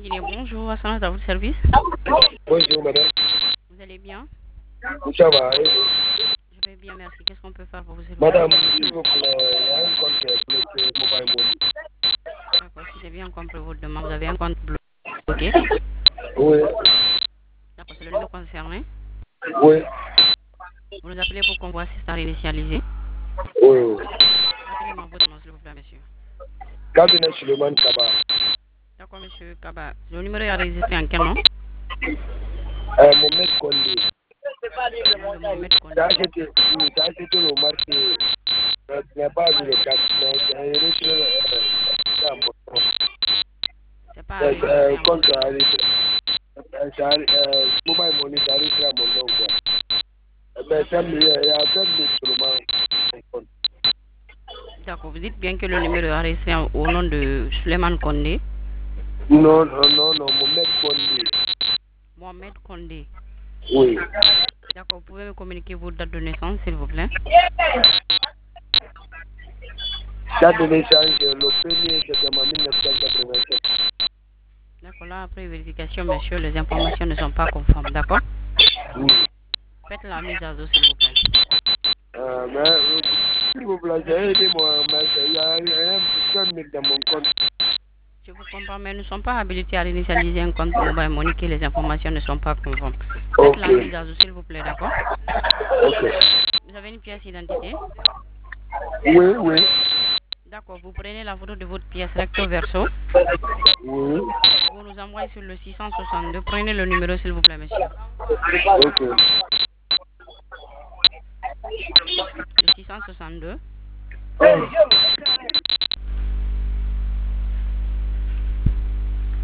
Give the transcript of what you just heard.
Guinée, bonjour, Assange à votre service. Bonjour madame, Vous allez bien? ça va? Je vais bien, merci. Qu'est-ce qu'on peut faire pour vous, s'il vous plaît? Madame, s'il vous plaît, il y a un compte bloqué Mobile Money. D'accord, si j'ai bien compris votre demande, vous avez un compte bloqué. Oui, D'accord, c'est le numéro concerné. oui, Vous nous appelez pour qu'on vous assiste à réinitialiser. oui. Rappelez-moi votre nom, s'il vous plaît, monsieur. Cabinet Suleiman Kaba. D'accord, monsieur Kaba. Le numéro est enregistré en quel nom? Mohamed Kondé. Le nom de Mohamed J'ai Kondé. acheté, oui, j'ai acheté le marché. Je n'ai pas vu le cap, mais j'ai reçu ça, mon compte. C'est pas enregistré en Compte votre nom. Mobile Money, j'ai reçu à mon nom, quoi. Mais D'accord, il y a 5 000 seulement mon compte. d'accord. Vous dites bien que le numéro est enregistré au nom de Suleiman Kondé. Non, non, non, non, Mohamed Kondé. Mohamed Kondé. Oui. D'accord, vous pouvez me communiquer votre date de naissance, s'il vous plaît? Date de l'échange, le 1er septembre 1987. D'accord, là, après vérification, monsieur, les informations ne sont pas conformes, d'accord? Oui. Faites la mise à jour, s'il vous plaît. S'il vous plaît, j'ai aidé moi, mais il y a rien dans mon compte. Je vous comprends, mais nous ne sommes pas habilités à réinitialiser un compte mobile money que les informations ne sont pas conformes. Faites Ok, la mise à jour, s'il vous plaît, d'accord? ok. Vous avez une pièce d'identité? Oui, oui, D'accord, vous prenez la photo de votre pièce recto verso. oui. Vous nous envoyez sur le 662. Prenez le numéro, s'il vous plaît, monsieur. Ok. Le 662.